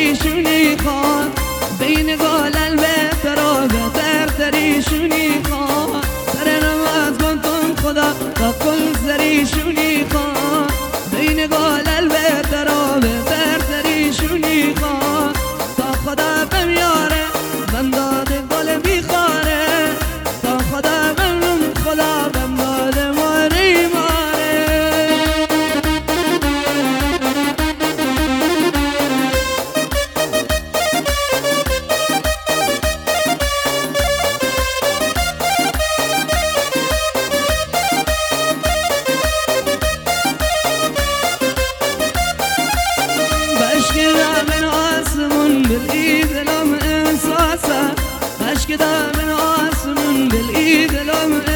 تریشونی خواه بین گلل بهتر بهتر تریشونی خواه سر نماز گنتون خدا و کل سریشونی خواه بین گلل بهتر بهتر تریشونی خواه تا خدا بمیاره بنداد گل بیخاره تا خدا بمون خدا بنداد ماری ماره بشكدا من آسمون بالإيد لهم إنصاصة بشكدا من آسمون بالإيد لهم